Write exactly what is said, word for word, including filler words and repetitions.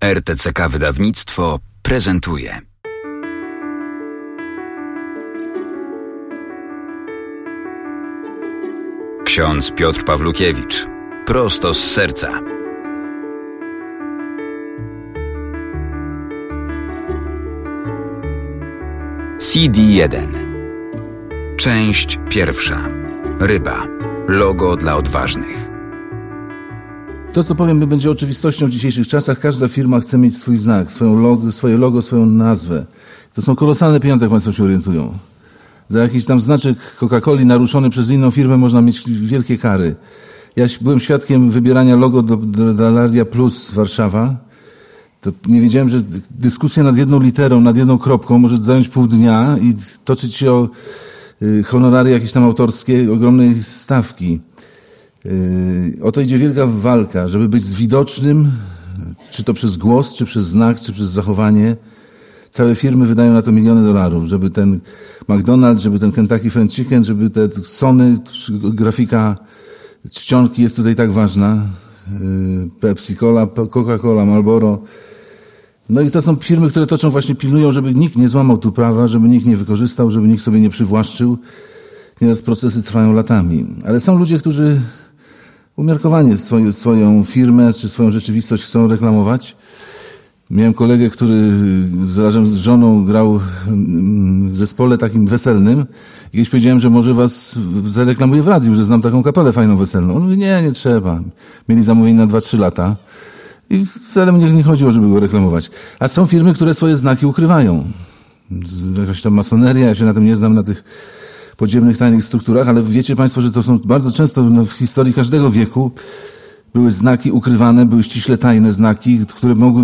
R T C K Wydawnictwo prezentuje. Ksiądz Piotr Pawlukiewicz. Prosto z serca. C D jeden. Część pierwsza. Ryba. Logo dla odważnych. To, co powiem, będzie oczywistością w dzisiejszych czasach. Każda firma chce mieć swój znak, swoją logo, swoje logo, swoją nazwę. To są kolosalne pieniądze, jak Państwo się orientują. Za jakiś tam znaczek Coca-Coli naruszony przez inną firmę można mieć wielkie kary. Ja byłem świadkiem wybierania logo do, do Dalaria Plus Warszawa. To nie wiedziałem, że dyskusja nad jedną literą, nad jedną kropką może zająć pół dnia i toczyć się o y, honoraria jakieś tam autorskie, ogromnej stawki. Yy, o to idzie wielka walka, żeby być widocznym, czy to przez głos, czy przez znak, czy przez zachowanie. Całe firmy wydają na to miliony dolarów, żeby ten McDonald's, żeby ten Kentucky Fried Chicken, żeby te Sony, grafika czcionki jest tutaj tak ważna. Yy, Pepsi Cola, Coca-Cola, Marlboro. No i to są firmy, które toczą właśnie, pilnują, żeby nikt nie złamał tu prawa, żeby nikt nie wykorzystał, żeby nikt sobie nie przywłaszczył. Nieraz procesy trwają latami. Ale są ludzie, którzy umiarkowanie swoją, swoją firmę czy swoją rzeczywistość chcą reklamować. Miałem kolegę, który razem z żoną grał w zespole takim weselnym. I kiedyś powiedziałem, że może was zareklamuję w radiu, że znam taką kapelę fajną weselną. On mówi, nie, nie trzeba. Mieli zamówienie na dwa trzy lata. I wcale mnie nie chodziło, żeby go reklamować. A są firmy, które swoje znaki ukrywają. Jakaś tam masoneria, ja się na tym nie znam, na tych podziemnych, tajnych strukturach, ale wiecie Państwo, że to są bardzo często w historii każdego wieku były znaki ukrywane, były ściśle tajne znaki, które mogły